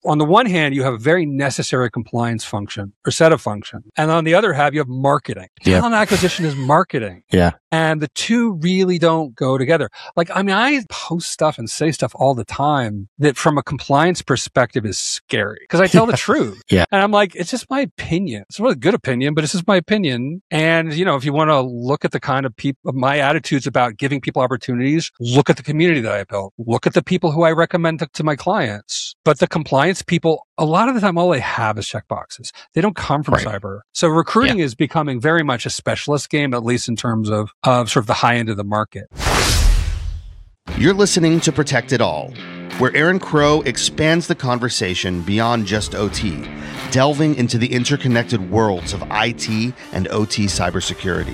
on the one hand, you have a very necessary compliance function or set of function. And on the other hand, you have marketing. Talent acquisition is marketing. Yeah. And the two really don't go together. Like, I mean, I post stuff and say stuff all the time that from a compliance perspective is scary because I tell the truth. Yeah. And I'm like, it's just my opinion. It's a really good opinion, but it's just my opinion. And, you know, if you want to look at the kind of people, my attitudes about giving people opportunities, look at the community that I built, look at the people who I recommend to my clients. But the compliance people, a lot of the time, all they have is checkboxes. They don't come from cyber. So recruiting is becoming very much a specialist game, at least in terms of sort of the high end of the market. You're listening to Protect It All, where Aaron Crow expands the conversation beyond just OT, delving into the interconnected worlds of IT and OT cybersecurity.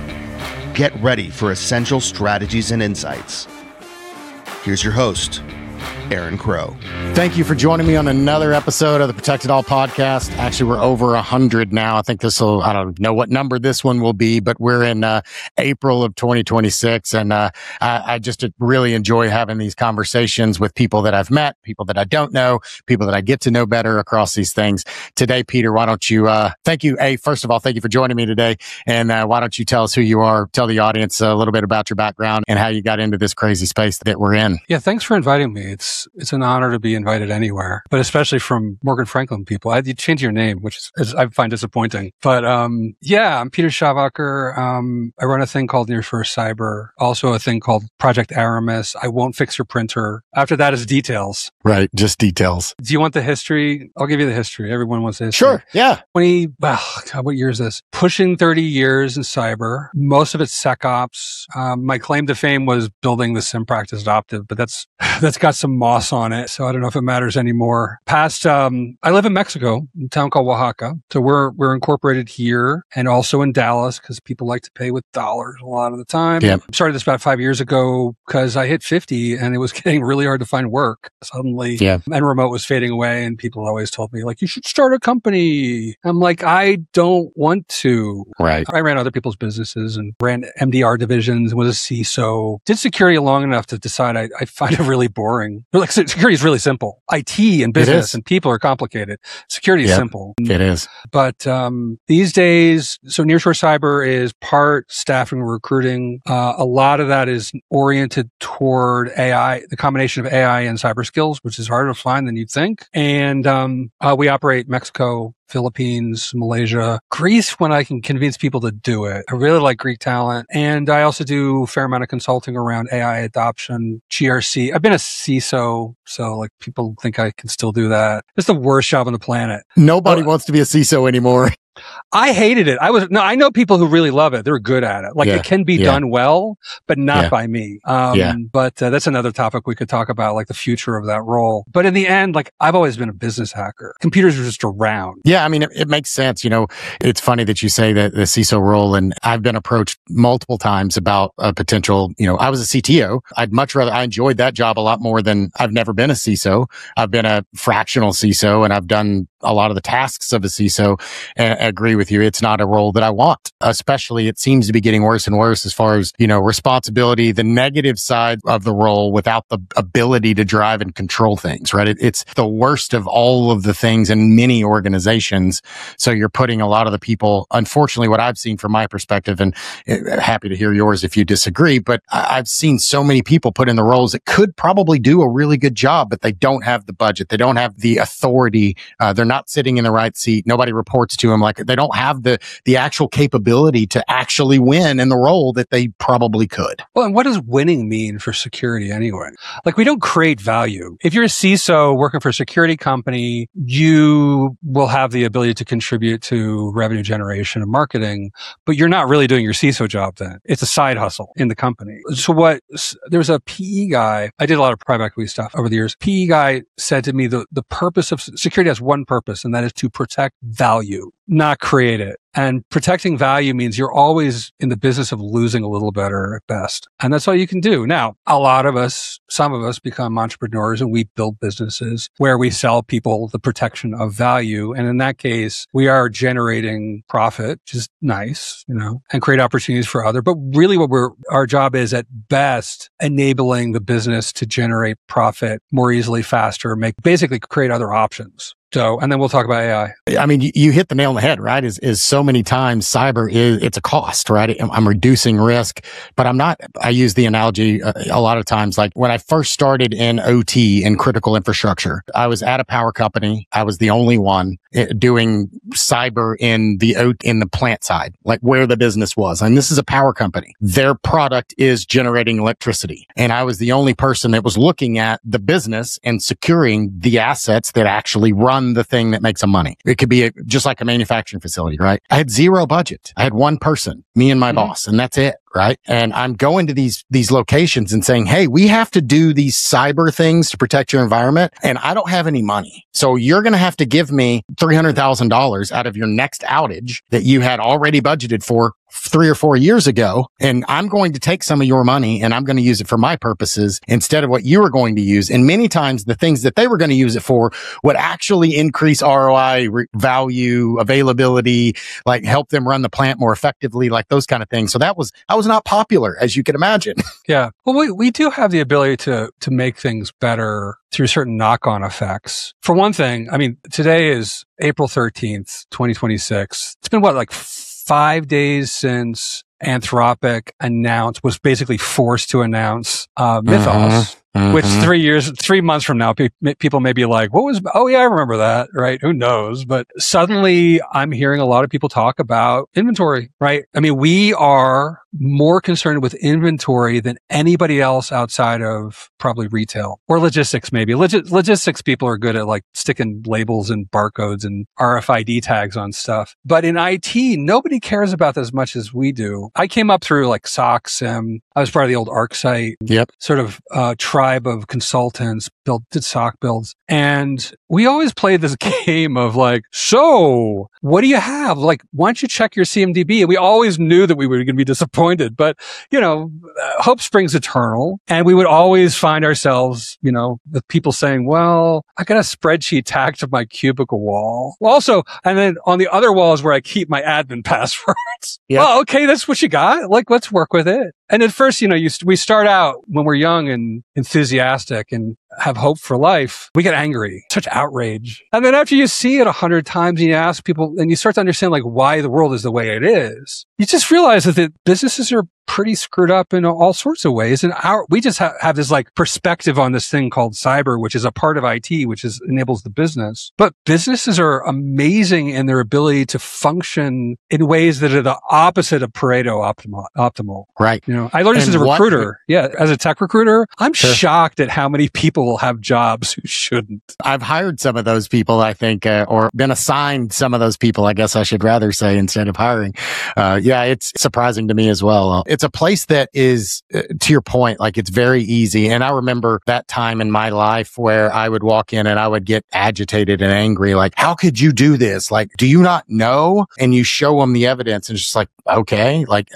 Get ready for essential strategies and insights. Here's your host, Aaron Crow. Thank you for joining me on another episode of the Protect It All podcast. Actually, we're over 100 now. I think I don't know what number this one will be, but we're in April of 2026. And I just really enjoy having these conversations with people that I've met, people that I don't know, people that I get to know better across these things. Today, Peter, why don't you, thank you. First of all, thank you for joining me today. And why don't you tell us who you are, tell the audience a little bit about your background and how you got into this crazy space that we're in. Yeah, thanks for inviting me. It's an honor to be invited anywhere, but especially from Morgan Franklin people. You change your name, which is I find disappointing. But yeah, I'm Peter Schabacker. I run a thing called Nearshore Cyber, also a thing called Project Aramis. I won't fix your printer. After that is details. Right, just details. Do you want the history? I'll give you the history. Everyone wants the history. Sure, yeah. What year is this? Pushing 30 years in cyber. Most of it's SecOps. My claim to fame was building the SIM practice adoptive, but that's got some moss on it, so I don't know if it matters anymore. I live in Mexico, in a town called Oaxaca. So we're incorporated here and also in Dallas because people like to pay with dollars a lot of the time. Yeah. I started this about 5 years ago because I hit 50 and it was getting really hard to find work suddenly. Yeah. And remote was fading away and people always told me, like, you should start a company. I'm like, I don't want to. Right. I ran other people's businesses and ran MDR divisions, was a CISO, did security long enough to decide I find it really boring. Like, security is really simple. IT and business and people are complicated. Security is simple. It is. But these days, so Nearshore Cyber is part staffing and recruiting. A lot of that is oriented toward AI, the combination of AI and cyber skills, which is harder to find than you'd think. And we operate Mexico, Philippines, Malaysia, Greece when I can convince people to do it. I really like Greek talent. And I also do a fair amount of consulting around AI adoption, GRC. I've been a CISO, so like people think I can still do that. It's the worst job on the planet. Nobody wants to be a CISO anymore. I hated it. I know people who really love it. They're good at it. Like it can be done well, but not by me. But that's another topic we could talk about, like the future of that role. But in the end, like I've always been a business hacker. Computers are just around. Yeah. I mean, it makes sense. You know, it's funny that you say that the CISO role, and I've been approached multiple times about a potential, I was a CTO. I enjoyed that job a lot more than I've never been a CISO. I've been a fractional CISO and I've done a lot of the tasks of a CISO. And I agree with you. It's not a role that I want, especially it seems to be getting worse and worse as far as, responsibility, the negative side of the role without the ability to drive and control things, right? It's the worst of all of the things in many organizations. So you're putting a lot of the people, unfortunately, what I've seen from my perspective, and happy to hear yours if you disagree, but I've seen so many people put in the roles that could probably do a really good job, but they don't have the budget. They don't have the authority. They're not sitting in the right seat. Nobody reports to them. Like they don't have the actual capability to actually win in the role that they probably could. Well, and what does winning mean for security anyway? Like we don't create value. If you're a CISO working for a security company, you will have the ability to contribute to revenue generation and marketing, but you're not really doing your CISO job then. It's a side hustle in the company. So there's a PE guy, I did a lot of private equity stuff over the years. PE guy said to me, the purpose of security has one purpose, and that is to protect value, not create it. And protecting value means you're always in the business of losing a little better at best. And that's all you can do. Now, a lot of us, some of us become entrepreneurs and we build businesses where we sell people the protection of value. And in that case, we are generating profit, which is nice, and create opportunities for others. But really our job is at best enabling the business to generate profit more easily, faster, basically create other options. So, and then we'll talk about AI. I mean, you hit the nail on the head, right? Is so many times cyber it's a cost, right? I'm reducing risk, but I use the analogy a lot of times, like when I first started in OT in critical infrastructure, I was at a power company. I was the only one doing cyber in the plant side, like where the business was. And this is a power company. Their product is generating electricity. And I was the only person that was looking at the business and securing the assets that actually run the thing that makes them money. It could be just like a manufacturing facility, right? I had zero budget. I had one person, me and my boss, and that's it. Right. And I'm going to these locations and saying, hey, we have to do these cyber things to protect your environment. And I don't have any money. So you're going to have to give me $300,000 out of your next outage that you had already budgeted for 3 or 4 years ago. And I'm going to take some of your money and I'm going to use it for my purposes instead of what you were going to use. And many times the things that they were going to use it for would actually increase ROI, value, availability, like help them run the plant more effectively, like those kind of things. So that was not popular, as you can imagine. Yeah. Well, we do have the ability to make things better through certain knock-on effects. For one thing, I mean, today is April 13th, 2026. It's been like 5 days since Anthropic was basically forced to announce Mythos. Which 3 months from now, people may be like, oh yeah, I remember that, right? Who knows? But suddenly I'm hearing a lot of people talk about inventory, right? I mean, we are more concerned with inventory than anybody else outside of probably retail or logistics, maybe. Logistics people are good at like sticking labels and barcodes and RFID tags on stuff. But in IT, nobody cares about that as much as we do. I came up through like SOC SIM. I was part of the old ArcSight sort of tribe of consultants, did SOC builds. And we always played this game of like, so what do you have? Like, why don't you check your CMDB? And we always knew that we were going to be disappointed, but hope springs eternal. And we would always find ourselves, with people saying, well, I got a spreadsheet tagged to my cubicle wall. Well, also, and then on the other wall is where I keep my admin passwords. Yep. Well, okay, that's what you got. Like, let's work with it. And at first, we start out when we're young and enthusiastic and have hope for life. We get angry, such outrage. And then after you see it 100 times and you ask people and you start to understand like why the world is the way it is, you just realize that the businesses are pretty screwed up in all sorts of ways. And we just have this like perspective on this thing called cyber, which is a part of IT, which enables the business. But businesses are amazing in their ability to function in ways that are the opposite of Pareto optimal. Right. I learned this as a recruiter. As a tech recruiter, I'm shocked at how many people have jobs who shouldn't. I've hired some of those people, I think, or been assigned some of those people, I guess I should rather say, instead of hiring. It's surprising to me as well. It's a place that is, to your point, like it's very easy. And I remember that time in my life where I would walk in and I would get agitated and angry. Like, how could you do this? Like, do you not know? And you show them the evidence and it's just like, okay, like,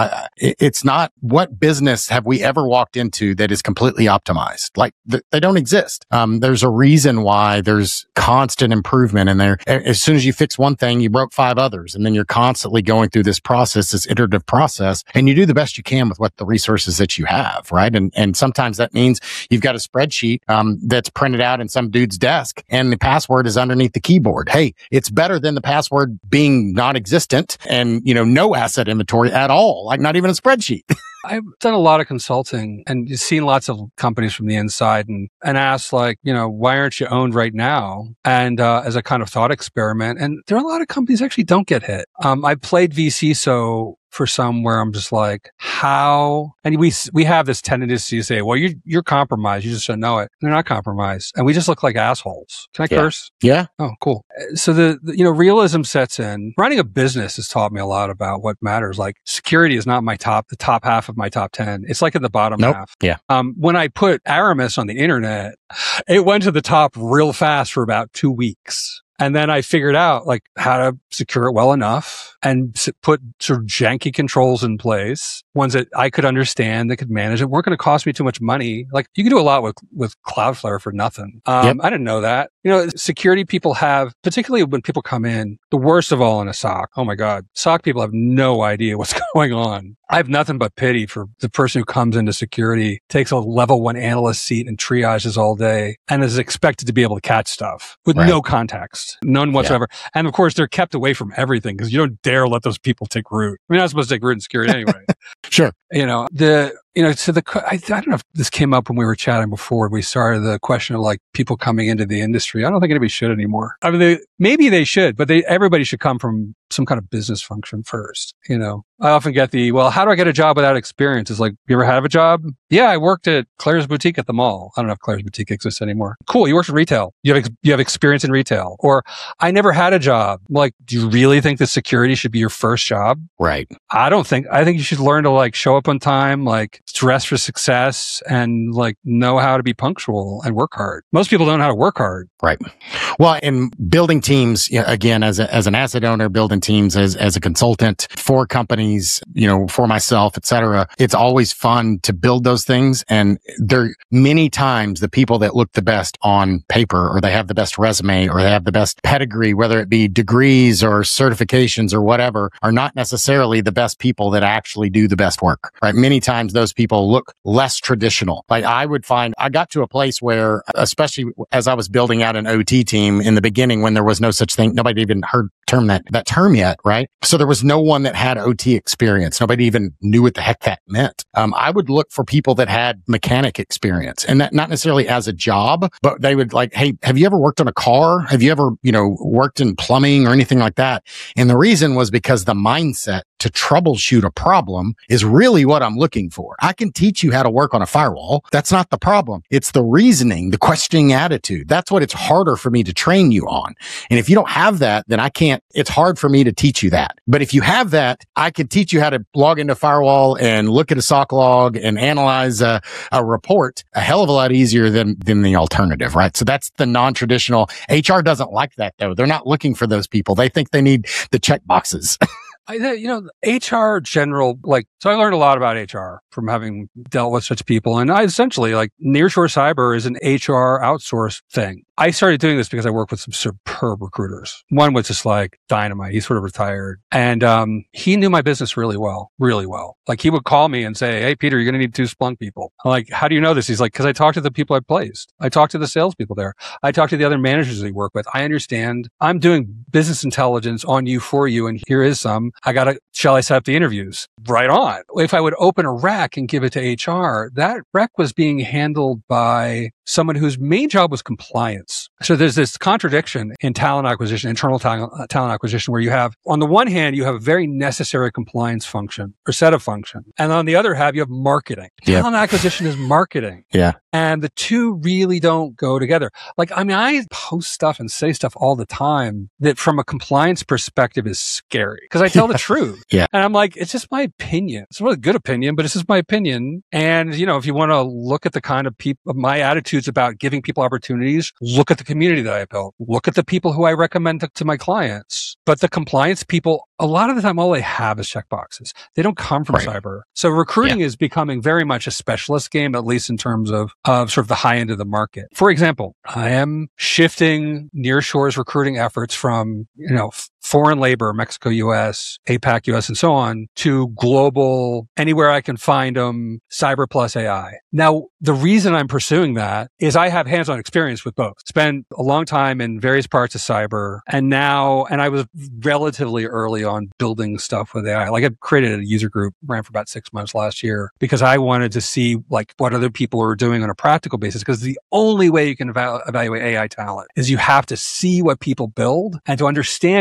it's not, what business have we ever walked into that is completely optimized? Like they don't exist. There's a reason why there's constant improvement in there. As soon as you fix one thing, you broke 5 others. And then you're constantly going through this process, this iterative process, and you do the best you can with what the resources that you have, right? And sometimes that means you've got a spreadsheet that's printed out in some dude's desk and the password is underneath the keyboard. Hey, it's better than the password being non-existent and, no asset inventory at all, like not even a spreadsheet. I've done a lot of consulting and you've seen lots of companies from the inside and asked like, why aren't you owned right now? And as a kind of thought experiment. And there are a lot of companies that actually don't get hit. I played vCISO for some where I'm just like, how? And we have this tendency to say, well, you're compromised. You just don't know it. They're not compromised. And we just look like assholes. Can I curse? Yeah. Oh, cool. So the realism sets in. Running a business has taught me a lot about what matters. Like security is not the top half of my top 10. It's like in the bottom half. Yeah. When I put Aramis on the internet, it went to the top real fast for about 2 weeks. And then I figured out like how to secure it well enough and put sort of janky controls in place, ones that I could understand, that could manage it, weren't going to cost me too much money. Like you can do a lot with Cloudflare for nothing. I didn't know that. Security people have, particularly when people come in, the worst of all in a SOC. Oh my God. SOC people have no idea what's going on. I have nothing but pity for the person who comes into security, takes a level 1 analyst seat and triages all day and is expected to be able to catch stuff with no context, none whatsoever. Yeah. And of course, they're kept away from everything because you don't dare let those people take root. I mean, you're not supposed to take root in security anyway. Sure. I don't know if this came up when we were chatting before we started, the question of like people coming into the industry. I don't think anybody should anymore. I mean, maybe they should, but everybody should come from some kind of business function first. I often get how do I get a job without experience? It's like, you ever have a job? Yeah, I worked at Claire's Boutique at the mall. I don't know if Claire's Boutique exists anymore. Cool. You worked in retail. You have experience in retail. Or I never had a job. Like, do you really think that security should be your first job? Right. I think you should learn to like show up on time, like dress for success and like know how to be punctual and work hard. Most people don't know how to work hard. Right. Well, in building teams, again, as an asset owner, building teams as a consultant for companies, for myself, et cetera, it's always fun to build those things. And there many times the people that look the best on paper, or they have the best resume, or they have the best pedigree, whether it be degrees or certifications or whatever, are not necessarily the best people that actually do the best work, right? Many times those people look less traditional. Like I would find, I got to a place where, especially as I was building out an OT team in the beginning, when there was no such thing, nobody even heard that term yet, right? So there was no one that had OT experience. Nobody even knew what the heck that meant. I would look for people that had mechanic experience, and that not necessarily as a job, but they would like, hey, have you ever worked on a car? Have you ever, worked in plumbing or anything like that? And the reason was because the mindset to troubleshoot a problem is really what I'm looking for. I can teach you how to work on a firewall. That's not the problem. It's the reasoning, the questioning attitude. That's what it's harder for me to train you on. And if you don't have that, then it's hard for me to teach you that. But if you have that, I can teach you how to log into firewall and look at a SOC log and analyze a report a hell of a lot easier than the alternative, right? So that's the non-traditional. HR doesn't like that though. They're not looking for those people. They think they need the check boxes. HR general, so I learned a lot about HR from having dealt with such people. And I essentially, Nearshore Cyber is an HR outsource thing. I started doing this because I work with some superb recruiters. One was just like dynamite. He's sort of retired. And he knew my business really well, really well. Like he would call me and say, hey, Peter, you're going to need 2 Splunk people. I'm like, how do you know this? He's like, because I talked to the people I placed. I talked to the salespeople there. I talked to the other managers they work with. I understand. I'm doing business intelligence on you for you. And here is some. Shall I set up the interviews? Right on. If I would open a rec and give it to HR, that rec was being handled by someone whose main job was compliance. So there's this contradiction in talent acquisition, internal talent acquisition, where you have, on the one hand, you have a very necessary compliance function or set of function. And on the other hand, you have marketing. Yep. Talent acquisition is marketing. Yeah. And the two really don't go together. I post stuff and say stuff all the time that from a compliance perspective is scary because I tell the truth. Yeah. And I'm like, it's just my opinion. It's a really good opinion, but it's just my opinion. And, if you want to look at the kind of my attitudes about giving people opportunities, look at the community that I built. Look at the people who I recommend to my clients. But the compliance people, a lot of the time, all they have is checkboxes. They don't come from cyber. So recruiting is becoming very much a specialist game, at least in terms of sort of the high end of the market. For example, I am shifting Nearshore's recruiting efforts from, foreign labor, Mexico, US, APAC, US, and so on, to global, anywhere I can find them, cyber plus AI. Now, the reason I'm pursuing that is I have hands-on experience with both. Spent a long time in various parts of cyber, and I was relatively early on building stuff with AI. I created a user group, ran for about 6 months last year, because I wanted to see what other people were doing on a practical basis, because the only way you can evaluate AI talent is you have to see what people build, and to understand it, you have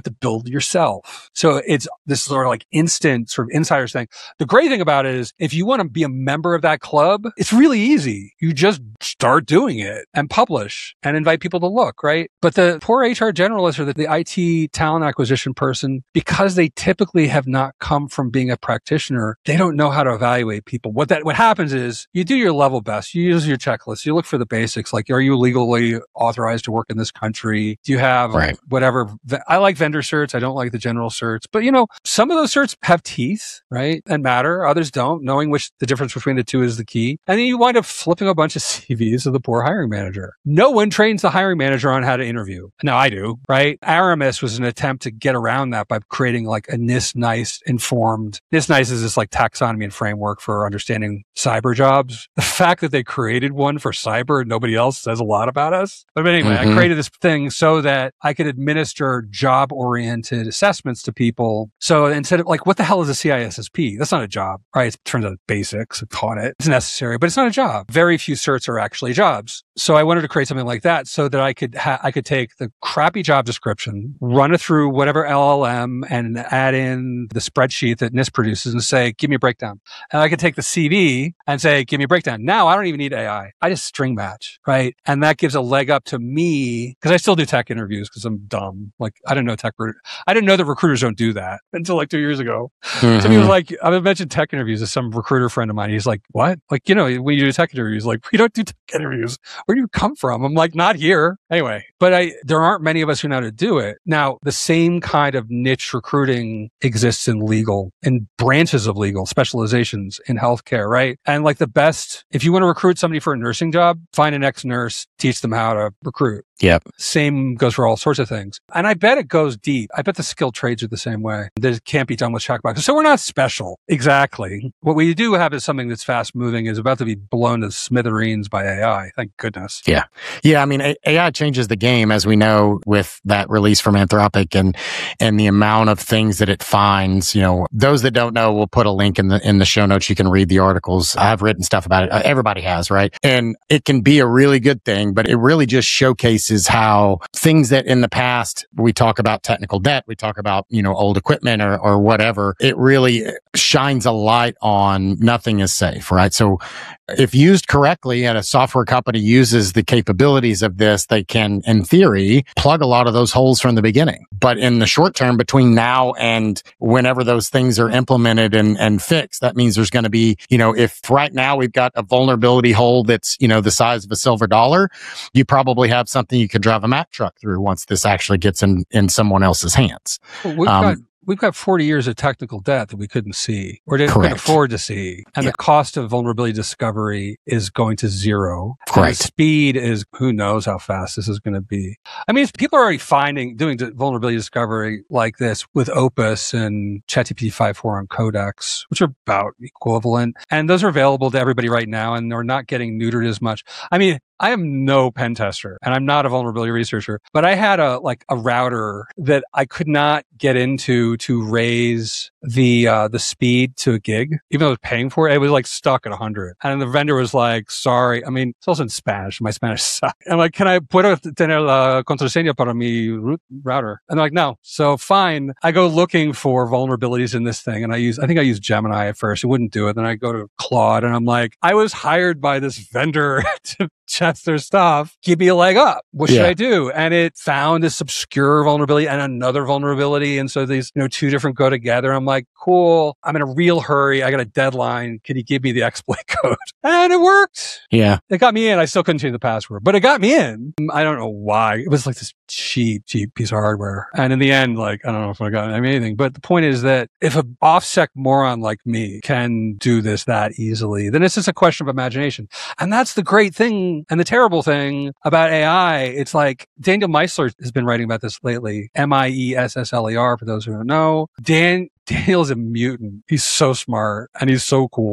to build yourself. So it's this sort of like instant sort of insider thing. The great thing about it is if you want to be a member of that club, it's really easy. You just start doing it and publish and invite people to look, right? But the poor HR generalist or the IT talent acquisition person, because they typically have not come from being a practitioner, they don't know how to evaluate people. What happens is you do your level best. You use your checklist. You look for the basics. Like, are you legally authorized to work in this country? Do you have whatever? I like vendor certs. I don't like the general certs. But, some of those certs have teeth, right? And matter. Others don't. Knowing the difference between the two is the key. And then you wind up flipping a bunch of CVs to the poor hiring manager. No one trains the hiring manager on how to interview. Now I do, right? Aramis was an attempt to get around that by creating like a NIST-NICE informed. NIST-NICE is this like taxonomy and framework for understanding cyber jobs. The fact that they created one for cyber and nobody else says a lot about us. But anyway, I created this thing so that I could administer job-oriented assessments to people. So instead of like, what the hell is a CISSP? That's not a job, right? It turns out it's basics. I've taught it. It's necessary, but it's not a job. Very few certs are actually jobs. So I wanted to create something like that so that I could take the crappy job description, run it through whatever LLM and add in the spreadsheet that NIST produces and say, give me a breakdown. And I could take the CV and say, give me a breakdown. Now I don't even need AI. I just string match, right? And that gives a leg up to me because I still do tech interviews because I'm dumb. Like I didn't know that recruiters don't do that until like 2 years ago. So he was like, I mentioned tech interviews to some recruiter friend of mine. He's like, what? Like, when you do tech interviews, like we don't do tech interviews. Where do you come from? I'm like, not here. Anyway, but there aren't many of us who know how to do it. Now, the same kind of niche recruiting exists in legal, in branches of legal, specializations in healthcare, right? And like the best, if you want to recruit somebody for a nursing job, find an ex-nurse, teach them how to recruit. Yep. Same goes for all sorts of things. And I bet it goes deep. I bet the skilled trades are the same way. That it can't be done with checkboxes. So we're not special. Exactly. What we do have is something that's fast moving, is about to be blown to smithereens by AI. Thank goodness. Yeah. Yeah. I mean, AI changes the game, as we know, with that release from Anthropic and the amount of things that it finds. Those that don't know, we'll put a link in the show notes. You can read the articles. I've written stuff about it. Everybody has, right? And it can be a really good thing, but it really just showcases how things that in the past we talk about technical debt, we talk about, old equipment or whatever. It really shines a light on nothing is safe, right? So if used correctly and a software company uses the capabilities of this, they can, in theory, plug a lot of those holes from the beginning. But in the short term, between now and whenever those things are implemented and fixed, that means there's going to be, if right now we've got a vulnerability hole that's, the size of a silver dollar, you probably have something you could drive a Mack truck through once this actually gets in someone else's hands. Well, we've got 40 years of technical debt that we couldn't see or didn't afford to see. And the cost of vulnerability discovery is going to zero. Right. The speed is, who knows how fast this is going to be. I mean, people are already doing vulnerability discovery like this with Opus and ChatGPT 5.4 on Codex, which are about equivalent. And those are available to everybody right now, and they're not getting neutered as much. I mean, I am no pen tester and I'm not a vulnerability researcher, but I had a router that I could not get into to raise the speed to a gig. Even though I was paying for it, it was like stuck at 100. And the vendor was like, sorry. I mean, it's also in Spanish. My Spanish sucks. I'm like, can I puedo tener la contraseña para mi router? And they're like, no. So fine. I go looking for vulnerabilities in this thing. And I think I used Gemini at first. It wouldn't do it. Then I go to Claude and I'm like, I was hired by this vendor to check their stuff. Give me a leg up. What should I do? And it found this obscure vulnerability and another vulnerability. And so these, two different go together. I'm like, cool. I'm in a real hurry. I got a deadline. Can you give me the exploit code? And it worked. Yeah. It got me in. I still couldn't change the password, but it got me in. I don't know why. It was like this cheap piece of hardware. And in the end, I don't know if I got anything, but the point is that if an OffSec moron like me can do this that easily, then it's just a question of imagination. And that's the great thing and the terrible thing about AI. It's like Daniel Meissler has been writing about this lately. Miessler, for those who don't know. Daniel's a mutant. He's so smart and he's so cool.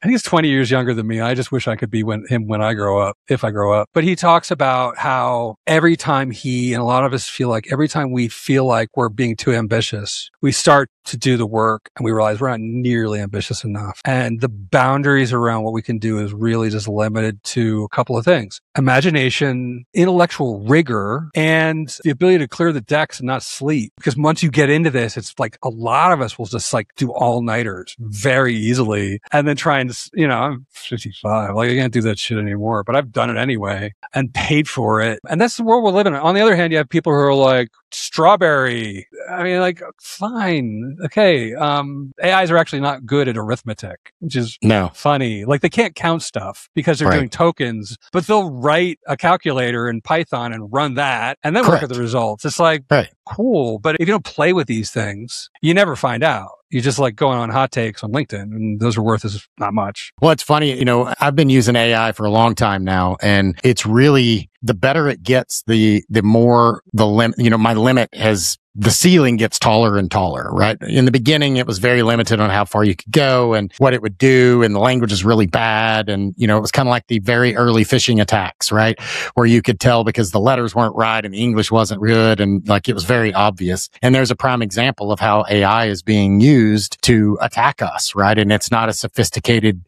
I think he's 20 years younger than me. I just wish I could be him when I grow up, if I grow up. But he talks about how every time and a lot of us feel like every time we feel like we're being too ambitious, we start to do the work and we realize we're not nearly ambitious enough. And the boundaries around what we can do is really just limited to a couple of things: imagination, intellectual rigor, and the ability to clear the decks and not sleep. Because once you get into this, it's like a lot of us will just like do all-nighters very easily and then try and, I'm 55. Like, I can't do that shit anymore, but I've done it anyway and paid for it. And that's the world we're living in. On the other hand, you have people who are like, strawberry. I mean, like, fine. Okay. AIs are actually not good at arithmetic, which is funny. Like, they can't count stuff because they're doing tokens, but they'll write a calculator in Python and run that and then look at the results. It's like, cool. But if you don't play with these things, you never find out. You just like going on hot takes on LinkedIn, and those are worth us not much. Well, it's funny, I've been using AI for a long time now, and it's really, the better it gets, the more the limit, my limit the ceiling gets taller and taller, right? In the beginning, it was very limited on how far you could go and what it would do. And the language is really bad. And, it was kind of like the very early phishing attacks, right? Where you could tell because the letters weren't right and the English wasn't good. And like, it was very obvious. And there's a prime example of how AI is being used to attack us, right? And it's not a sophisticated,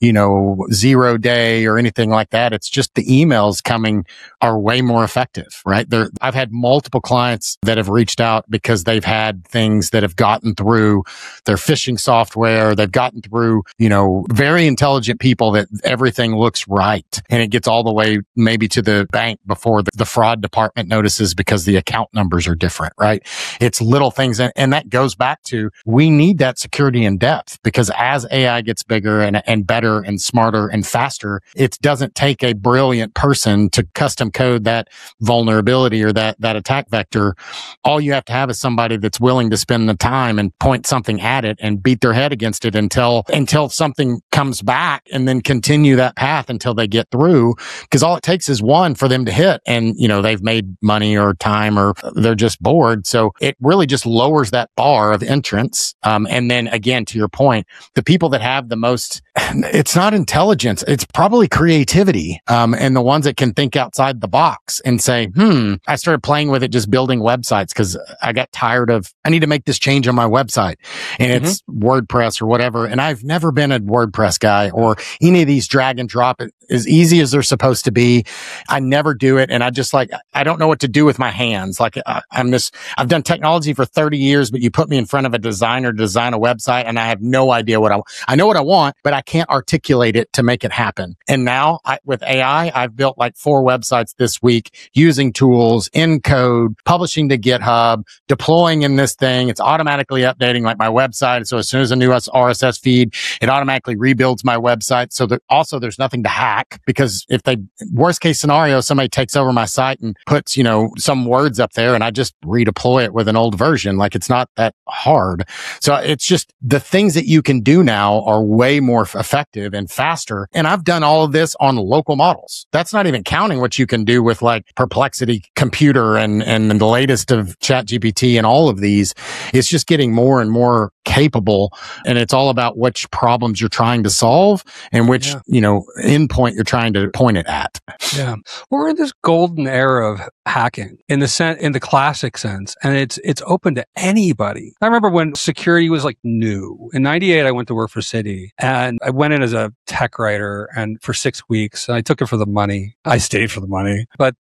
0 day or anything like that. It's just the emails coming are way more effective, right? I've had multiple clients that have reached out because they've had things that have gotten through their phishing software. They've gotten through, very intelligent people that everything looks right. And it gets all the way maybe to the bank before the fraud department notices because the account numbers are different, right? It's little things. And that goes back to, we need that security in depth, because as AI gets bigger and better and smarter and faster, it doesn't take a brilliant person to custom code that vulnerability or that attack vector. All you have to have is somebody that's willing to spend the time and point something at it and beat their head against it until something comes back, and then continue that path until they get through. Because all it takes is one for them to hit, and they've made money or time, or they're just bored. So it really just lowers that bar of entrance. And then again, to your point, the people that have the most, it's not intelligence, it's probably creativity. And the ones that can think outside the box and say, I started playing with it, just building websites because I got tired of, I need to make this change on my website, and it's WordPress or whatever. And I've never been a WordPress guy or any of these drag and drop it as easy as they're supposed to be. I never do it. And I just I don't know what to do with my hands. Like I've done technology for 30 years, but you put me in front of a designer to design a website and I have no idea I know what I want, but I can't articulate it to make it happen. And now with AI, I've built like 4 websites this week using tools in code, publishing to GitHub, deploying in this thing. It's automatically updating like my website. So as soon as a new RSS feed, it automatically rebuilds my website. So that also there's nothing to hack, because if worst case scenario, somebody takes over my site and puts, some words up there and I just redeploy it with an old version. Like, it's not that hard. So it's just the things that you can do now are way more effective and faster. And I've done all of this on local models. That's not even counting what you can do with like Perplexity Computer and the latest of ChatGPT and all of these. It's just getting more and more capable, and it's all about which problems you're trying to solve and which, endpoint you're trying to point it at. Yeah. We're in this golden era of hacking in the classic sense, and it's open to anybody. I remember when security was like new. In 98, I went to work for Citi, and I went in as a tech writer and for 6 weeks, and I took it for the money. I stayed for the money, but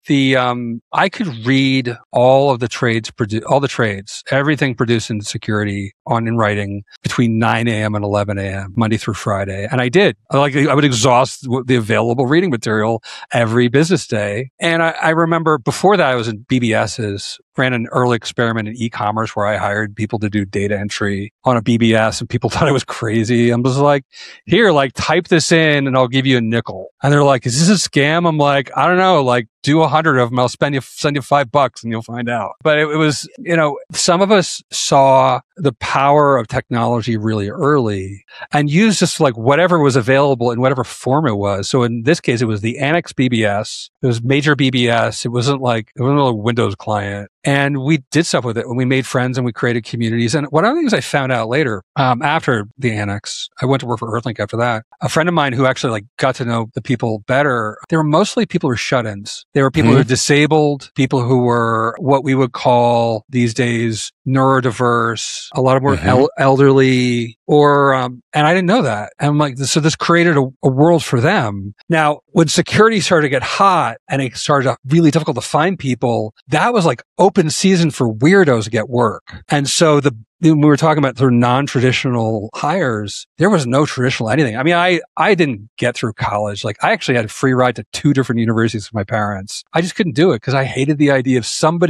I could read all of the trades, everything produced in security in writing between 9 a.m. and 11 a.m., Monday through Friday. And I did. I would exhaust the available reading material every business day. And I remember before that, I was in BBSs, ran an early experiment in e-commerce where I hired people to do data entry on a BBS, and people thought I was crazy. I'm just like, here, like, type this in and I'll give you a nickel. And they're like, is this a scam? I'm like, I don't know, like, do 100 of them. I'll send you $5 and you'll find out. But it was, some of us saw the power of technology really early and used just like whatever was available in whatever form it was. So in this case, it was the Annex BBS. It was major BBS. It wasn't a Windows client. And we did stuff with it and we made friends and we created communities. And one of the things I found out later, after the annex, I went to work for Earthlink after that. A friend of mine who actually like got to know the people better, they were mostly people who were shut-ins. They were people who were disabled, people who were what we would call these days neurodiverse, a lot of more elderly, or, and I didn't know that. And I'm like, so this created a world for them. Now, when security started to get hot and it started really difficult to find people, that was like open season for weirdos to get work. And so when we were talking about sort of non-traditional hires, there was no traditional anything. I mean, I didn't get through college. Like I actually had a free ride to 2 different universities with my parents. I just couldn't do it because I hated the idea of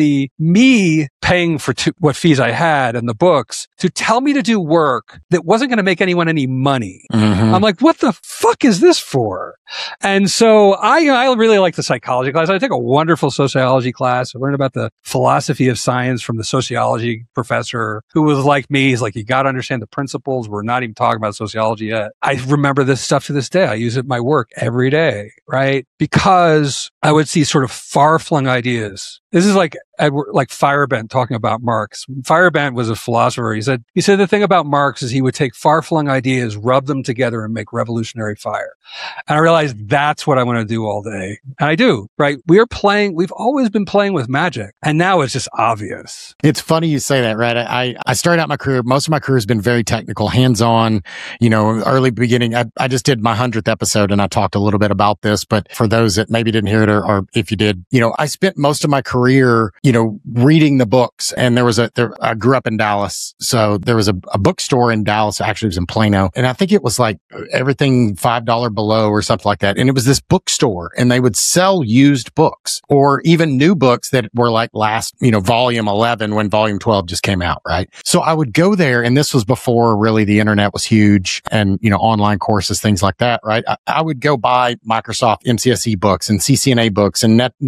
me paying for what fees I had and the books to tell me to do work that wasn't going to make anyone any money. I'm like, what the fuck is this for? And so I really like the psychology class. I took a wonderful sociology class. I learned about the philosophy of science from the sociology professor who was like me. He's like, you got to understand the principles. We're not even talking about sociology yet. I remember this stuff to this day. I use it in my work every day, right? Because I would see sort of far-flung ideas. This is like Feyerabend talking about Marx. Feyerabend was a philosopher. He said the thing about Marx is he would take far-flung ideas, rub them together and make revolutionary fire. And I realized that's what I want to do all day. And I do, right? We've always been playing with magic. And now it's just obvious. It's funny you say that, right? I started out my career, most of my career has been very technical, hands-on, early beginning. I just did my 100th episode and I talked a little bit about this, but for those that maybe didn't hear it or if you did, I spent most of my career, reading the books. And I grew up in Dallas. So there was a bookstore in Dallas. Actually, it was in Plano. And I think it was like everything $5 below or something like that. And it was this bookstore and they would sell used books or even new books that were like last, volume 11 when volume 12 just came out. Right. So I would go there and this was before really the internet was huge and, online courses, things like that. Right. I would go buy Microsoft MCSE books and CCNA books and the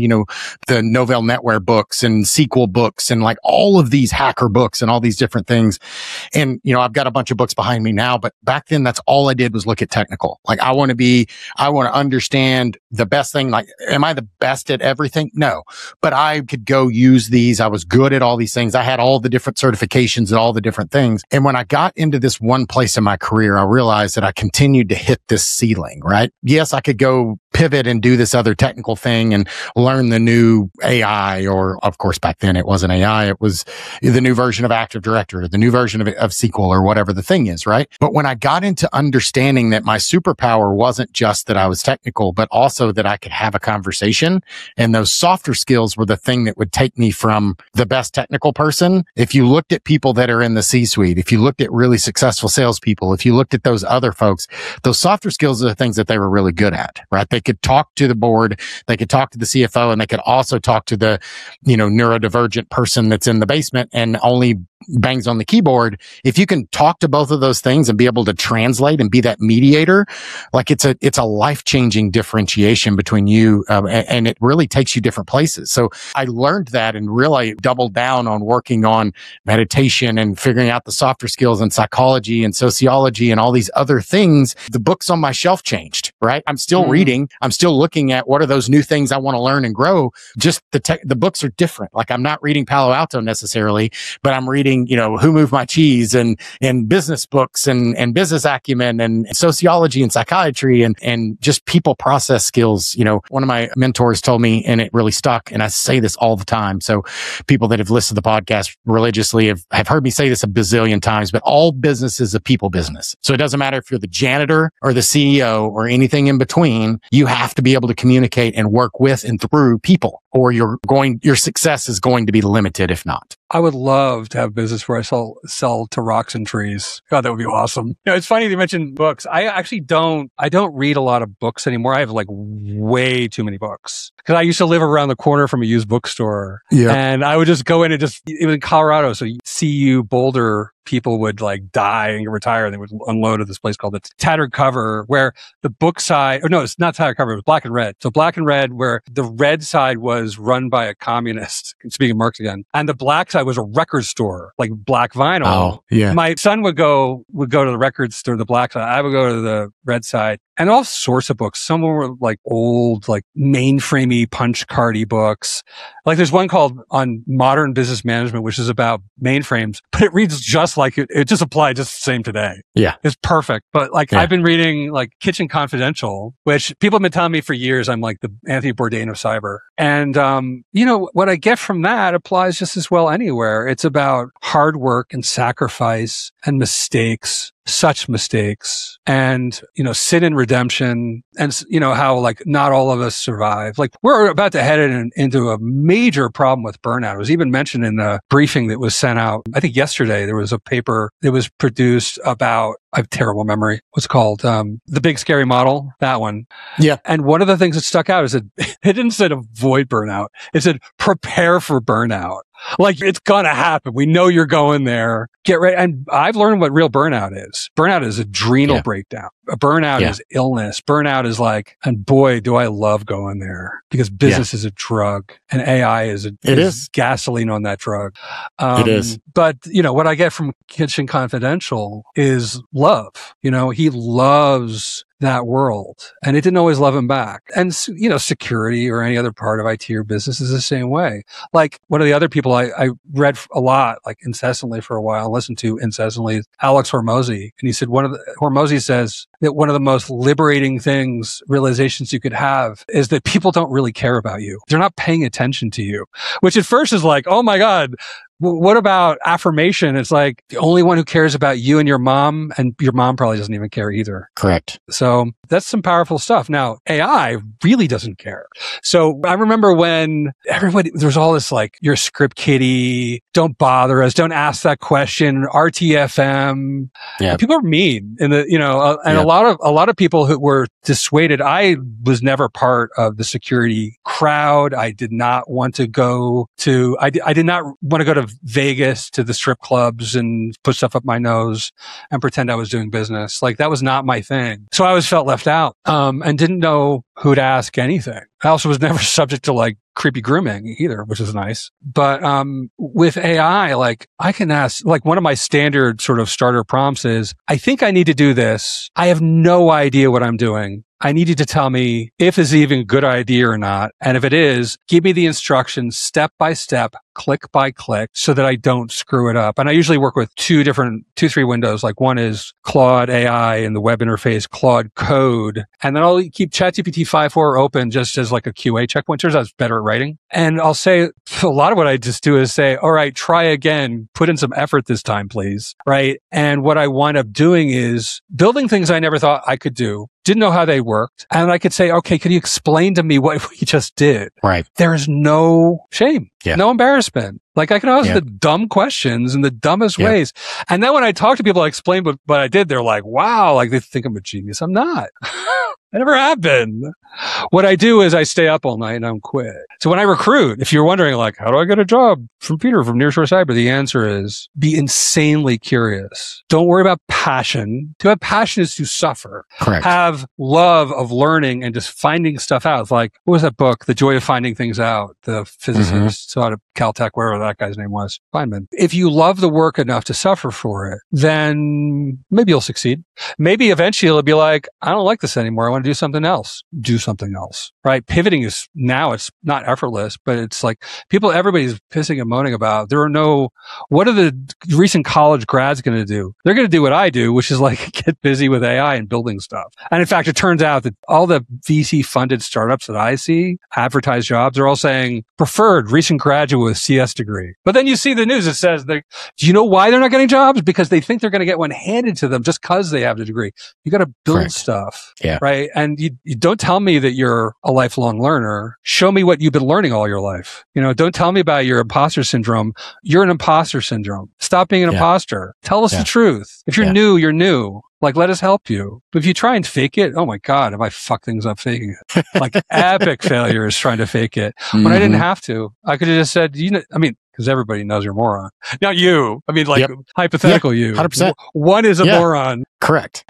Novell NetWare books and SQL books and like all of these hacker books and all these different things. And, I've got a bunch of books behind me now, but back then that's all I did was look at technical. Like I want to understand the best thing. Like, am I the best at everything? No, but I could go use these. I was good at all these things. I had all the different certifications and all the different things. And when I got into this one place in my career, I realized that I continued to hit this ceiling, right? Yes, I could go pivot and do this other technical thing and learn the new AI, or of course back then it wasn't AI, it was the new version of Active Directory, the new version of SQL or whatever the thing is, right? But when I got into understanding that my superpower wasn't just that I was technical, but also that I could have a conversation, and those softer skills were the thing that would take me from the best technical person. If you looked at people that are in the C-suite, if you looked at really successful salespeople, if you looked at those other folks, those softer skills are the things that they were really good at, right? They could talk to the board, they could talk to the CFO, and they could also talk to the, neurodivergent person that's in the basement and only bangs on the keyboard. If you can talk to both of those things and be able to translate and be that mediator, like it's a life-changing differentiation between you, and it really takes you different places. So I learned that and really doubled down on working on meditation and figuring out the softer skills and psychology and sociology and all these other things. The books on my shelf changed, right? I'm still reading. I'm still looking at what are those new things I want to learn and grow. Just the books are different. Like I'm not reading Palo Alto necessarily, but I'm reading, Who Moved My Cheese and business books and business acumen and sociology and psychiatry and just people process skills. One of my mentors told me, and it really stuck, and I say this all the time. So people that have listened to the podcast religiously have heard me say this a bazillion times, but all business is a people business. So it doesn't matter if you're the janitor or the CEO or anything in between, you have to be able to communicate and work with and through people, or your success is going to be limited if not. I would love to have a business where I sell to rocks and trees. God, that would be awesome. It's funny you mentioned books. I actually don't read a lot of books anymore. I have like way too many books because I used to live around the corner from a used bookstore. Yeah. And I would just go in and even in Colorado. So CU Boulder people would like die and retire, and they would unload at this place called the Tattered Cover, where the book side, or no, it's not Tattered Cover, it was Black and Red. So Black and Red, where the red side was run by a communist, speaking of Marx again, and the black side was a record store, like Black Vinyl. Oh, yeah. My son would go to the record store, the black side. I would go to the red side, and all sorts of books. Some were like old, like mainframey, punch cardy books. Like there's one called On Modern Business Management, which is about mainframes, but it reads just like it just applied just the same today. Yeah. It's perfect. But like I've been reading like Kitchen Confidential, which people have been telling me for years I'm like the Anthony Bourdain of cyber. And, you know, what I get from that applies just as well anywhere. It's about hard work and sacrifice and mistakes, such mistakes, and, you know, sin and redemption, and, you know, how like not all of us survive. Like we're about to head into a major problem with burnout. It was even mentioned in the briefing that was sent out. I think yesterday there was a paper that was produced about, I have terrible memory. What's it called? The Big Scary Model, that one. Yeah. And one of the things that stuck out is that it didn't say avoid burnout. It said prepare for burnout. Like it's gonna happen. We know you're going there. Get ready. And I've learned what real burnout is. Burnout is adrenal breakdown. A burnout is illness. Burnout is like, and boy, do I love going there, because business is a drug and AI is gasoline on that drug. It is. But you know, what I get from Kitchen Confidential is love. You know, he loves that world, and it didn't always love him back. And, you know, security or any other part of IT or business is the same way. Like one of the other people I read a lot, like incessantly for a while, listened to incessantly, Alex Hormozy. And he said Hormozy says that one of the most liberating realizations you could have is that people don't really care about you. They're not paying attention to you, which at first is like, oh my God, what about affirmation? It's like the only one who cares about you and your mom probably doesn't even care either. Correct. So that's some powerful stuff. Now, AI really doesn't care. So I remember when there's all this like, you're a script kiddie, don't bother us, don't ask that question, RTFM. Yeah. People are mean and a lot of people who were dissuaded. I was never part of the security crowd. I did not want to go to Vegas to the strip clubs and put stuff up my nose and pretend I was doing business. Like that was not my thing. So I always felt left out, and didn't know who to ask anything. I also was never subject to like creepy grooming either, which is nice. But, with AI, like I can ask, like one of my standard sort of starter prompts is, I think I need to do this. I have no idea what I'm doing. I need you to tell me if it's even a good idea or not. And if it is, give me the instructions step by step, click by click, so that I don't screw it up. And I usually work with three windows. Like one is Claude AI and the web interface, Claude Code. And then I'll keep ChatGPT 5.4 open just as like a QA checkpoint. Turns out it's better at writing. And I'll say, a lot of what I just do is say, all right, try again, put in some effort this time, please. Right. And what I wind up doing is building things I never thought I could do. Didn't know how they worked. And I could say, okay, could you explain to me what we just did? Right. There is no shame, no embarrassment. Like I can ask the dumb questions in the dumbest ways. And then when I talk to people, I explain what I did. They're like, wow, like they think I'm a genius. I'm not. I never have been. What I do is I stay up all night and I don't quit. So when I recruit, if you're wondering like, how do I get a job from Peter from Nearshore Cyber? The answer is be insanely curious. Don't worry about passion. To have passion is to suffer. Correct. Have love of learning and just finding stuff out. It's like, what was that book? The Joy of Finding Things Out. The physicist out of Caltech, wherever that guy's name was. Feynman. If you love the work enough to suffer for it, then maybe you'll succeed. Maybe eventually it'll be like, I don't like this anymore. I want to do something else. Do something else, right? Pivoting is now, it's not effortless, but it's like everybody's pissing and moaning about. What are the recent college grads going to do? They're going to do what I do, which is like get busy with AI and building stuff. And in fact, it turns out that all the VC funded startups that I see advertise jobs are all saying preferred recent graduate with CS degree. But then you see the news, it says do you know why they're not getting jobs? Because they think they're going to get one handed to them just because they have the degree. You got to build stuff, right? And you don't tell me that you're a lifelong learner. Show me what you've been learning all your life. Don't tell me about your imposter syndrome. You're an imposter syndrome. Stop being an imposter. Tell us the truth. If you're new, you're new. Like, let us help you. But if you try and fake it, oh my God, have I fucked things up faking it? Like epic failures trying to fake it. When I didn't have to. I could have just said, because everybody knows you're a moron. Not you. I mean, like Yep. hypothetical you. 100%. One is a moron. Correct.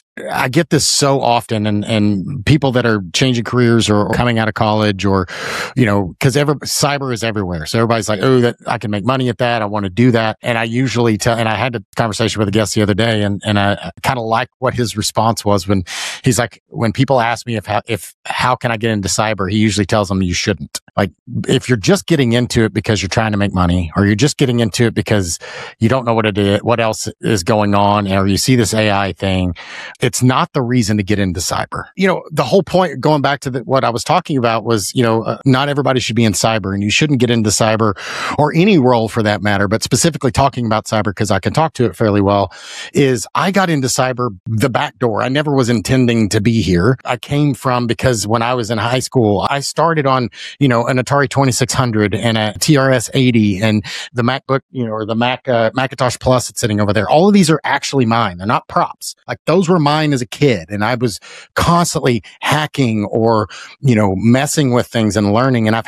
I get this so often and people that are changing careers or coming out of college or, cause cyber is everywhere. So everybody's like, oh, that I can make money at that. I want to do that. And I usually and I had a conversation with a guest the other day and I kind of like what his response was when he's like, when people ask me how can I get into cyber, he usually tells them you shouldn't. Like if you're just getting into it because you're trying to make money or you're just getting into it because you don't know what it is, what else is going on, or you see this AI thing, it's not the reason to get into cyber. The whole point, going back to what I was talking about was, not everybody should be in cyber and you shouldn't get into cyber or any role for that matter, but specifically talking about cyber because I can talk to it fairly well, is I got into cyber the back door. I never was intending to be here. I came from, because when I was in high school, I started on, an Atari 2600 and a TRS 80 and the MacBook, or the Macintosh Plus that's sitting over there. All of these are actually mine. They're not props. Like those were mine as a kid. And I was constantly hacking or, messing with things and learning. And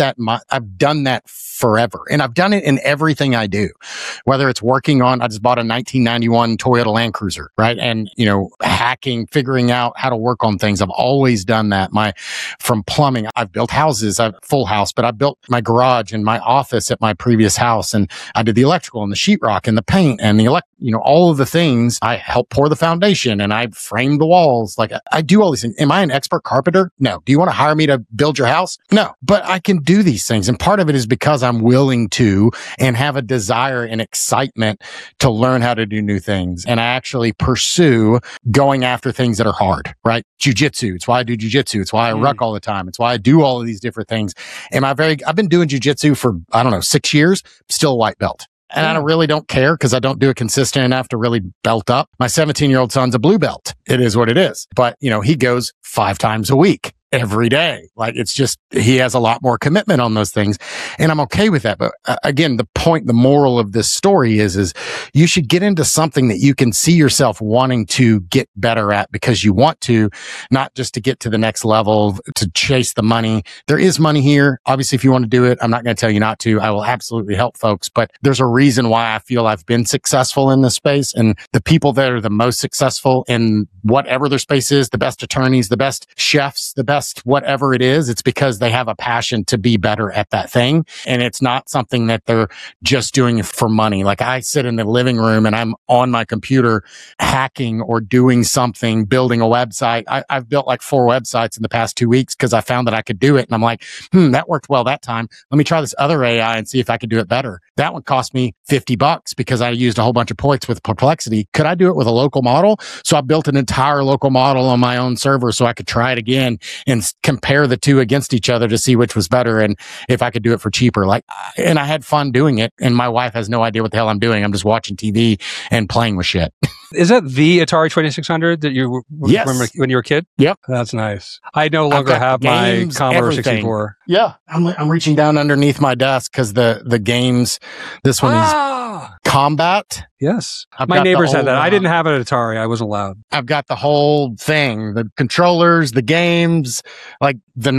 I've done that forever. And I've done it in everything I do, whether it's working on, I just bought a 1991 Toyota Land Cruiser, right? And, hacking, figuring out how to work on things. I've always done that. From plumbing, I've built houses, I've full house, but I built my garage and my office at my previous house. And I did the electrical and the sheetrock and the paint and all of the things. I helped pour the foundation and I framed the walls. Like I do all these things. Am I an expert carpenter? No. Do you want to hire me to build your house? No, but I can do these things. And part of it is because I'm willing to and have a desire and excitement to learn how to do new things. And I actually pursue going after things that are hard, right? Jiu-jitsu. It's why I do jiu-jitsu. It's why I ruck all the time. It's why I do all of these different things. I've been doing jiu-jitsu for, 6 years, still a white belt. And I really don't care because I don't do it consistent enough to really belt up. My 17-year-old son's a blue belt. It is what it is. But, he goes 5 times a week. Every day. Like it's just, he has a lot more commitment on those things and I'm okay with that. But again, the moral of this story is you should get into something that you can see yourself wanting to get better at because you want to, not just to get to the next level, to chase the money. There is money here. Obviously, if you want to do it, I'm not going to tell you not to. I will absolutely help folks, but there's a reason why I feel I've been successful in this space. And the people that are the most successful in whatever their space is, the best attorneys, the best chefs, the best whatever it is, it's because they have a passion to be better at that thing. And it's not something that they're just doing for money. Like I sit in the living room and I'm on my computer hacking or doing something, building a website. I've built like 4 websites in the past 2 weeks because I found that I could do it. And I'm like, that worked well that time. Let me try this other AI and see if I could do it better. That one cost me $50 because I used a whole bunch of points with Perplexity. Could I do it with a local model? So I built an entire local model on my own server so I could try it again and compare the two against each other to see which was better and if I could do it for cheaper. And I had fun doing it. And my wife has no idea what the hell I'm doing. I'm just watching TV and playing with shit. Is that the Atari 2600 that you remember when you were a kid? Yep. That's nice. I no longer have my Commodore 64. Yeah. I'm reaching down underneath my desk because the games, this one is Combat. Yes. My neighbors had that. I didn't have an Atari. I wasn't allowed. I've got the whole thing, the controllers, the games, like the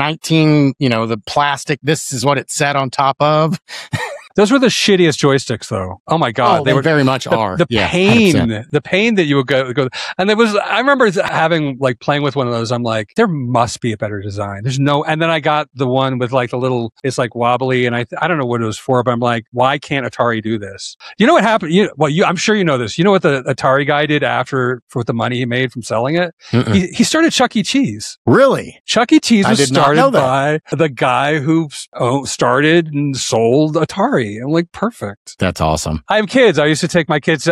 the plastic. This is what it sat on top of. Those were the shittiest joysticks, though. Oh my God. They were very much are. The pain, 100%. The pain that you would go. And I remember playing with one of those. I'm like, there must be a better design. And then I got the one with like the little, it's like wobbly. And I don't know what it was for, but I'm like, why can't Atari do this? You know what happened? I'm sure you know this. You know what the Atari guy did for the money he made from selling it? He started Chuck E. Cheese. Really? Chuck E. Cheese was started by the guy who started and sold Atari. I'm like, perfect. That's awesome. I have kids. I used to take my kids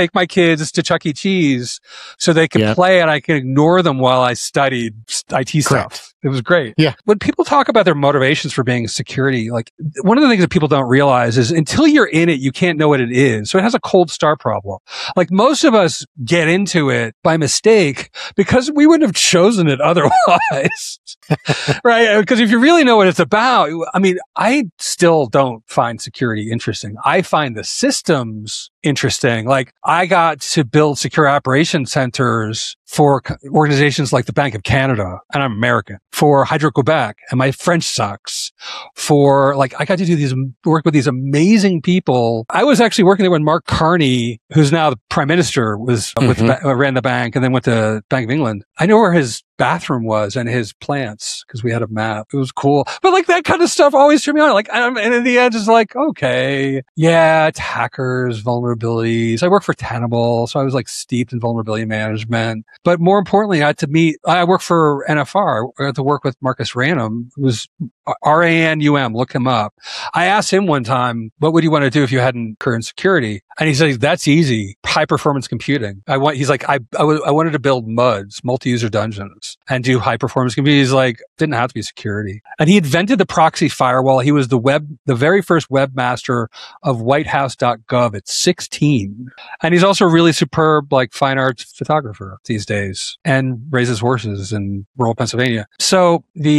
to Chuck E. Cheese so they could play and I could ignore them while I studied IT stuff. It was great. Yeah. When people talk about their motivations for being security, like one of the things that people don't realize is until you're in it, you can't know what it is. So it has a cold start problem. Like most of us get into it by mistake because we wouldn't have chosen it otherwise. Right? Because if you really know what it's about, I mean, I still don't find security interesting. I find the systems interesting. Like I got to build secure operations centers for organizations like the Bank of Canada, and I'm American, for Hydro-Quebec, and my French sucks. For like, I got to do work with these amazing people. I was actually working there when Mark Carney, who's now the Prime Minister, was ran the bank and then went to Bank of England. I know where his bathroom was and his plants because we had a map. It was cool. But like that kind of stuff always turned me on. Like, and in the end, it's like, okay, yeah, it's hackers, vulnerabilities. I work for Tenable, so I was like steeped in vulnerability management. But more importantly, I work for NFR. I got to work with Marcus Ranum, who was RANUM. Look him up. I asked him one time, what would you want to do if you hadn't current security? And he said, that's easy. High performance computing. He's like, I wanted to build MUDs, multi-user dungeons, and do high performance computing. He's like, didn't have to be security. And he invented the proxy firewall. He was the very first webmaster of whitehouse.gov at 16. And he's also a really superb, like, fine arts photographer these days and raises horses in rural Pennsylvania. So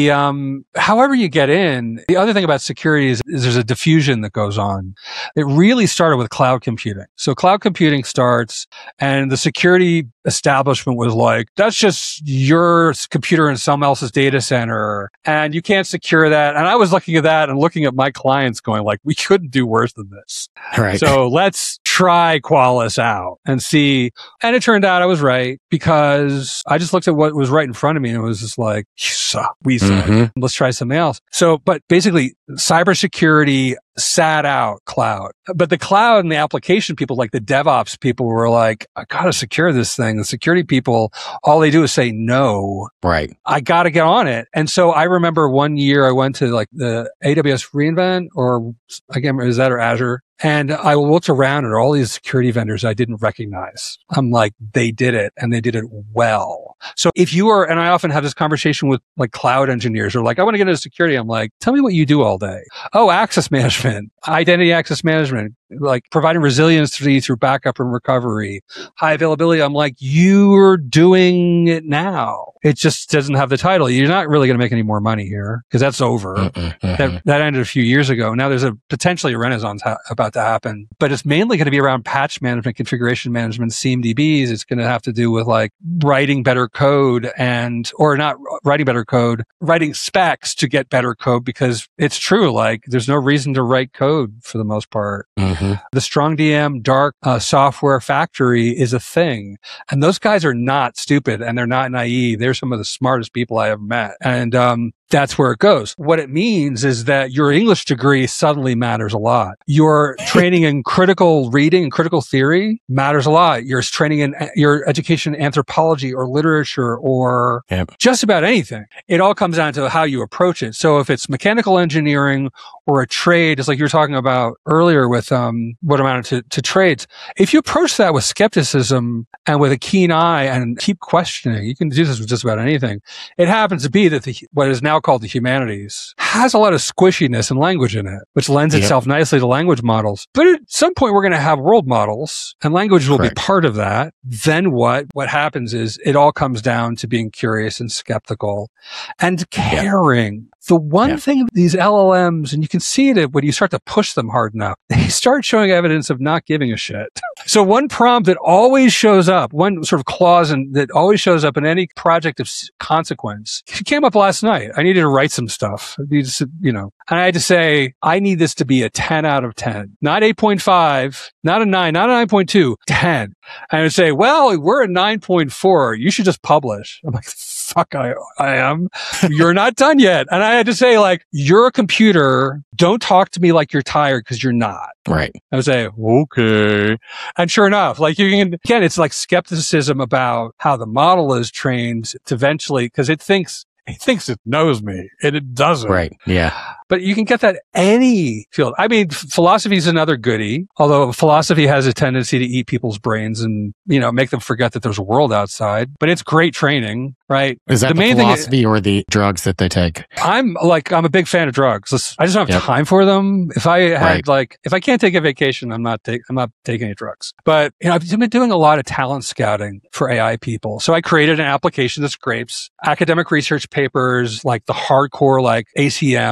however you get in, the other thing about security is there's a diffusion that goes on. It really started with cloud computing. So cloud computing starts and the security establishment was like, that's just your computer in someone else's data center and you can't secure that. And I was looking at that and looking at my clients going like, we couldn't do worse than this. Right. So let's try Qualys out and see. And it turned out I was right because I just looked at what was right in front of me and it was just like, you suck. We suck. Let's try something else. So, but basically cybersecurity sat out cloud. But the cloud and the application people, like the DevOps people, were like, I got to secure this thing. The security people, all they do is say no. Right. I got to get on it. And so I remember one year I went to like the AWS reInvent or again, is that or Azure? And I looked around at all these security vendors I didn't recognize. I'm like, they did it and they did it well. So if you are, and I often have this conversation with like cloud engineers or like, I want to get into security. I'm like, tell me what you do all day. Oh, access management, identity access management, like providing resiliency through backup and recovery, high availability. I'm like, you're doing it now. It just doesn't have the title. You're not really going to make any more money here because that's over. That ended a few years ago. Now there's potentially a renaissance about to happen, but it's mainly going to be around patch management, configuration management, CMDBs. It's going to have to do with like writing better code or not writing better code, writing specs to get better code because it's true. Like there's no reason to write code for the most part. The StrongDM dark software factory is a thing. And those guys are not stupid and they're not naive. They're some of the smartest people I have met. And that's where it goes. What it means is that your English degree suddenly matters a lot. Your training in critical reading and critical theory matters a lot. Your training in your education in anthropology or literature or just about anything. It all comes down to how you approach it. So if it's mechanical engineering or a trade, it's like you were talking about earlier with what amounted to trades. If you approach that with skepticism and with a keen eye and keep questioning, you can do this with just about anything. It happens to be that what is now called the humanities has a lot of squishiness and language in it, which lends itself nicely to language models. But at some point, we're going to have world models and language will be part of that. Then what happens is it all comes down to being curious and skeptical and caring. The one thing these LLMs, and you can see it when you start to push them hard enough, they start showing evidence of not giving a shit. So one prompt that always shows up, one sort of clause that always shows up in any project of consequence, it came up last night. I needed to write some stuff, and I had to say, I need this to be a 10 out of 10, not 8.5, not a 9, not a 9.2, 10. And I would say, well, we're at 9.4. You should just publish. I'm like, fuck, I am. You're not done yet. And I had to say, like, you're a computer. Don't talk to me like you're tired because you're not. Right. I would say, okay. And sure enough, like again, it's like skepticism about how the model is trained to eventually, because it thinks it knows me and it doesn't. Right. Yeah. But you can get that any field. I mean, philosophy is another goodie, although philosophy has a tendency to eat people's brains and, make them forget that there's a world outside. But it's great training, right? Is that the main philosophy or the drugs that they take? I'm a big fan of drugs. I just don't have time for them. If I had if I can't take a vacation, I'm not taking any drugs. But, I've been doing a lot of talent scouting for AI people. So I created an application that scrapes academic research papers, like the hardcore, like ACM, stuff like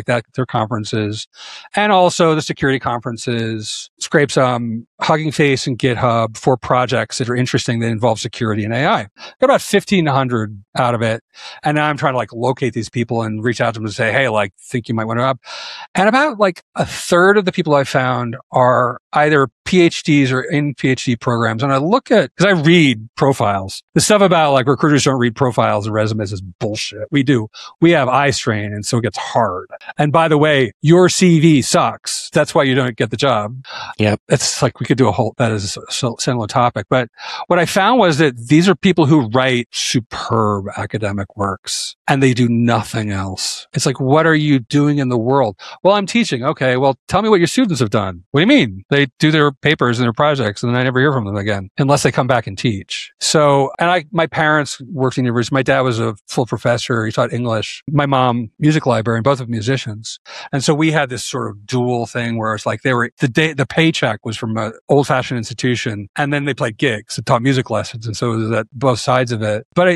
like that, their conferences, and also the security conferences. Scrape some Hugging Face and GitHub for projects that are interesting that involve security and AI. Got about 1,500 out of it. And now I'm trying to like locate these people and reach out to them and say, hey, like, think you might want to up. And about like a third of the people I found are either PhDs or in PhD programs. And I look at, because I read profiles. The stuff about like recruiters don't read profiles and resumes is bullshit. We do. We have eye strain, and so it gets hard. And by the way, your CV sucks. That's why you don't get the job. Yep. It's like we could do a whole, that is a similar topic. But what I found was that these are people who write superb academic works and they do nothing else. It's like, what are you doing in the world? Well, I'm teaching. Okay. Well, tell me what your students have done. What do you mean? They do their papers and their projects and then I never hear from them again unless they come back and teach. So, and my parents worked in university. My dad was a full professor. He taught English. My mom, music librarian, both of musicians. And so we had this sort of dual thing where it's like the paycheck was from an old fashioned institution and then they played gigs and taught music lessons. And so it was at both sides of it. But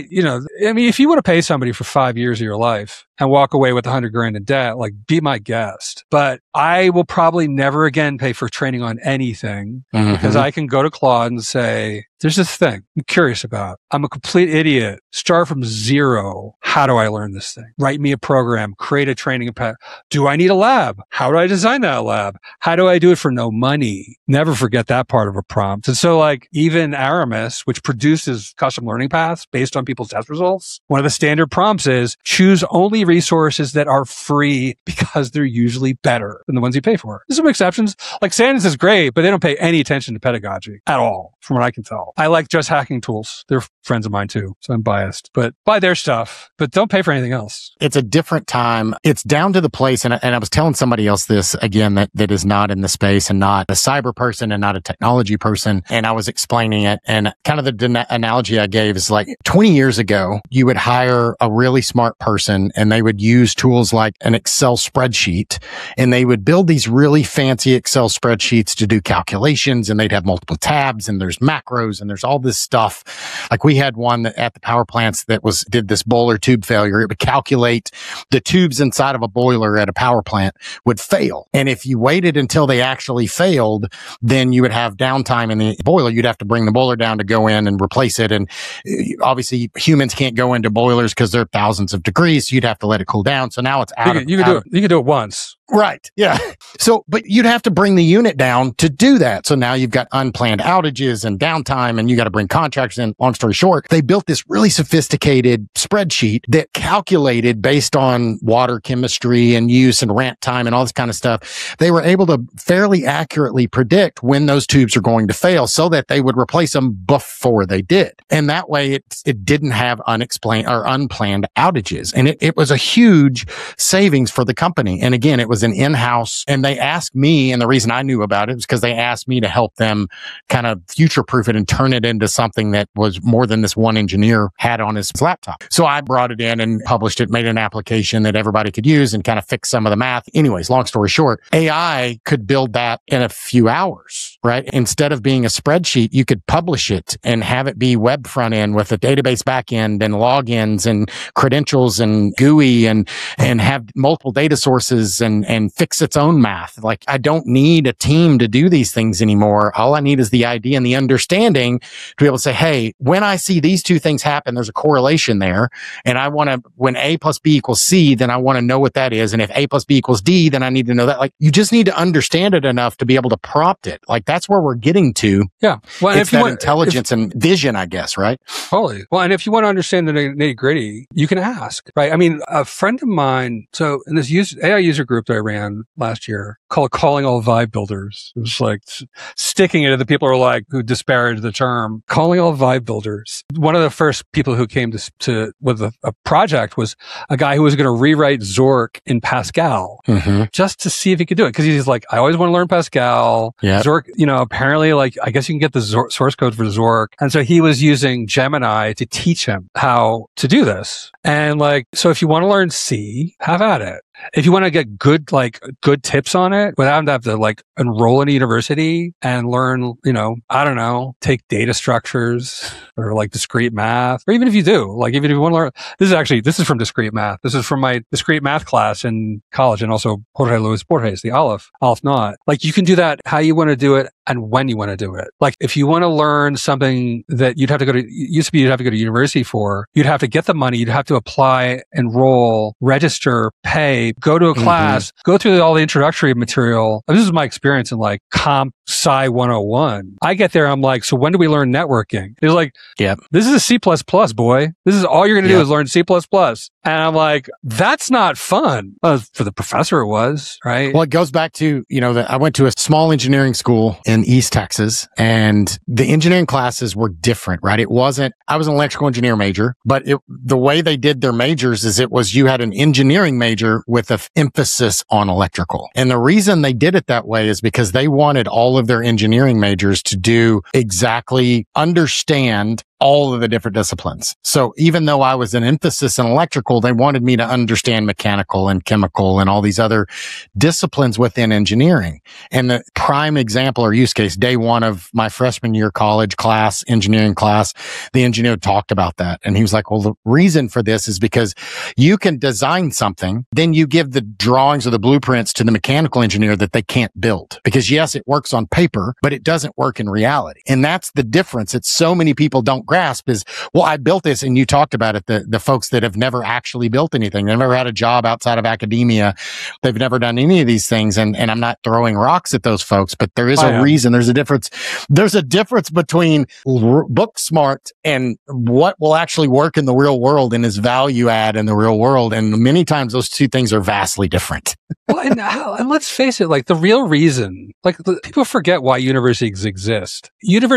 if you want to pay somebody for 5 years of your life and walk away with $100,000 in debt, like be my guest. But I will probably never again pay for training on anything because I can go to Claude and say, there's this thing I'm curious about. I'm a complete idiot. Start from zero. How do I learn this thing? Write me a program, create a training path. Do I need a lab? How do I design that lab? How do I do it for no money? Never forget that part of a prompt. And so like even Aramis, which produces custom learning paths based on people's test results, one of the standard prompts is choose only resources that are free because they're usually better than the ones you pay for. There's some exceptions. Like Sanders is great, but they don't pay any attention to pedagogy at all, from what I can tell. I like Just Hacking Tools. They're friends of mine too, so I'm biased. But buy their stuff, but don't pay for anything else. It's a different time. It's down to the place, and I was telling somebody else this again that is not in the space and not a cyber person and not a technology person, and I was explaining it, and kind of the analogy I gave is like 20 years ago, you would hire a really smart person and they would use tools like an Excel spreadsheet, and they would build these really fancy Excel spreadsheets to do calculations, and they'd have multiple tabs and there's macros and there's all this stuff. Like we had one at the power plants that did this boiler tube failure. It would calculate the tubes inside of a boiler at a power plant would fail. And if you waited until they actually failed, then you would have downtime in the boiler. You'd have to bring the boiler down to go in and replace it. And obviously humans can't go into boilers because they're thousands of degrees. So you'd have to let it cool down. So now it's out. You can do it once. Right. Yeah. So, but you'd have to bring the unit down to do that. So now you've got unplanned outages and downtime and you got to bring contractors in. Long story short, they built this really sophisticated spreadsheet that calculated based on water chemistry and use and rant time and all this kind of stuff. They were able to fairly accurately predict when those tubes are going to fail so that they would replace them before they did. And that way it didn't have unexplained or unplanned outages. And it was a huge savings for the company. And again, it was an in-house, and they asked me, and the reason I knew about it was because they asked me to help them kind of future-proof it and turn it into something that was more than this one engineer had on his laptop. So I brought it in and published it, made an application that everybody could use and kind of fix some of the math. Anyways, long story short, AI could build that in a few hours, right? Instead of being a spreadsheet, you could publish it and have it be web front end with a database back end and logins and credentials and GUI and have multiple data sources and fix its own math. Like I don't need a team to do these things anymore. All I need is the idea and the understanding to be able to say, hey, when I see these two things happen, there's a correlation there. And I want to, when A plus B equals C, then I want to know what that is. And if A plus B equals D, then I need to know that. Like you just need to understand it enough to be able to prompt it. Like that's where we're getting to. Yeah. Well, it's that intelligence and vision, I guess, right? Totally. Well, and if you want to understand the nitty gritty, you can ask, right? I mean, a friend of mine, so in this AI user group that I ran last year called Calling All Vibe Builders. It was like sticking it to the people who disparaged the term, Calling All Vibe Builders. One of the first people who came to with a project was a guy who was going to rewrite Zork in Pascal just to see if he could do it. Cause he's like, I always want to learn Pascal. Yeah. Zork, apparently like, I guess you can get the source code for Zork. And so he was using Gemini to teach him how to do this. And like, so if you want to learn C, have at it. if you want to get good tips on it without having to have to like enroll in a university and learn, I don't know, take data structures or like discrete math, or even if you do, like even if you want to learn, this is from discrete math. This is from my discrete math class in college, and also Jorge Luis Borges, the Aleph Knot. Like you can do that how you want to do it and when you want to do it. Like if you want to learn something that you'd have to go to university for, you'd have to get the money, you'd have to apply, enroll, register, pay, go to a class, go through all the introductory material. This is my experience in like Comp Sci 101. I get there, I'm like, so when do we learn networking? It's like, this is a C++, boy. This is all you're going to do is learn C++. And I'm like, that's not fun. For the professor, it was, right? Well, it goes back to, I went to a small engineering school in East Texas, and the engineering classes were different, right? I was an electrical engineer major, but the way they did their majors is you had an engineering major with an emphasis on electrical. And the reason they did it that way is because they wanted all of their engineering majors to understand all of the different disciplines. So even though I was an emphasis in electrical, they wanted me to understand mechanical and chemical and all these other disciplines within engineering. And the prime example or use case, day one of my freshman year college class, engineering class, the engineer talked about that. And he was like, well, the reason for this is because you can design something, then you give the drawings or the blueprints to the mechanical engineer that they can't build. Because yes, it works on paper, but it doesn't work in reality. And that's the difference. It's so many people don't grasp is, well, I built this, and you talked about it, the folks that have never actually built anything. They've never had a job outside of academia. They've never done any of these things. And I'm not throwing rocks at those folks, but there is a reason. There's a difference. There's a difference between book smart and what will actually work in the real world and is value add in the real world. And many times those two things are vastly different. Well, and let's face it, like the real reason, people forget why universities exist.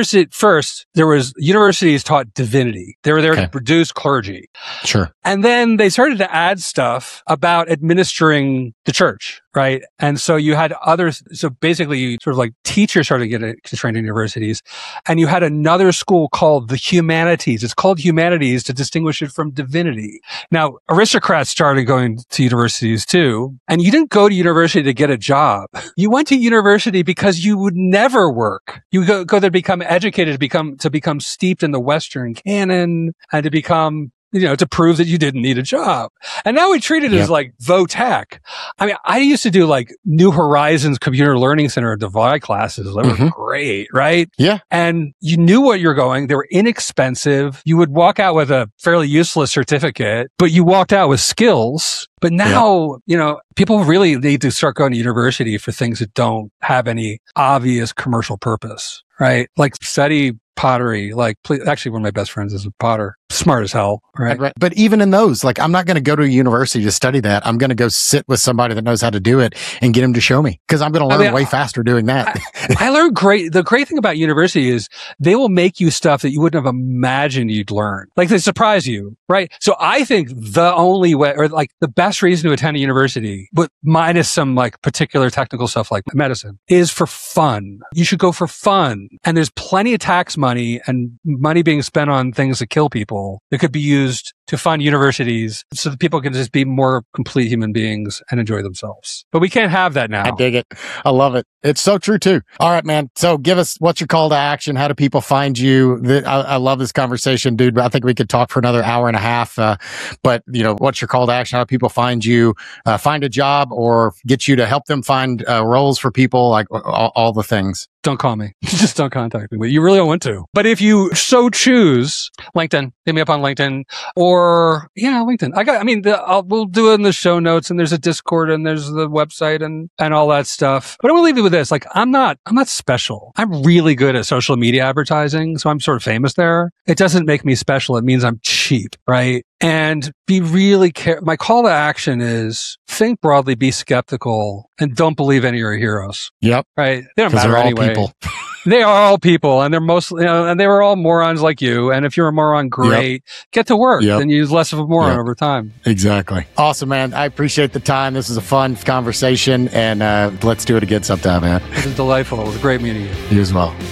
Universities taught divinity. They were there to produce clergy. Sure. And then they started to add stuff about administering the church, right? And so you had so basically you sort of like teachers started to get trained in universities, and you had another school called the humanities. It's called humanities to distinguish it from divinity. Now, aristocrats started going to universities too, and you didn't go to university to get a job. You went to university because you would never work. You go there to become educated, to become steeped in the Western canon, and to become, to prove that you didn't need a job. And now we treat it as like vo-tech. I mean, I used to do like New Horizons Computer Learning Center Divide classes. They were great, right? Yeah. And you knew what you're going. They were inexpensive. You would walk out with a fairly useless certificate, but you walked out with skills. But now, people really need to start going to university for things that don't have any obvious commercial purpose, right? Like study pottery. Actually, one of my best friends is a potter. Smart as hell, right? But even in those, I'm not going to go to a university to study that. I'm going to go sit with somebody that knows how to do it and get them to show me, because I'm going to learn way faster doing that. I learned great. The great thing about university is they will make you stuff that you wouldn't have imagined you'd learn. They surprise you, right? So I think the only way, or the best reason to attend a university, but minus some particular technical stuff like medicine, is for fun. You should go for fun. And there's plenty of tax money and money being spent on things that kill people that could be used to fund universities so that people can just be more complete human beings and enjoy themselves. But we can't have that now. I dig it. I love it. It's so true too. All right, man. So give us, what's your call to action? How do people find you? I love this conversation, dude. I think we could talk for another hour and a half. But what's your call to action? How do people find you, find a job, or get you to help them find roles for people, like all the things? Don't call me. Just don't contact me. But you really don't want to. But if you so choose, LinkedIn, hit me up on LinkedIn, or LinkedIn. We'll do it in the show notes, and there's a Discord, and there's the website, and all that stuff. But I'm gonna leave you with this. I'm not special. I'm really good at social media advertising, so I'm sort of famous there. It doesn't make me special. It means I'm cheap, right? And be really careful. My call to action is think broadly, be skeptical, and don't believe any of your heroes. Yep. Right? They don't matter anyway. People. They are all people, and they're mostly, and they were all morons like you. And if you're a moron, great. Get to work and use less of a moron over time. Exactly. Awesome, man. I appreciate the time. This is a fun conversation, and let's do it again sometime, man. It was delightful. It was great meeting you. You as well.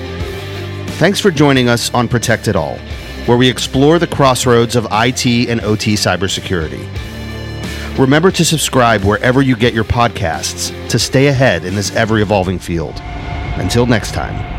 Thanks for joining us on Protect It All, where we explore the crossroads of IT and OT cybersecurity. Remember to subscribe wherever you get your podcasts to stay ahead in this ever-evolving field. Until next time.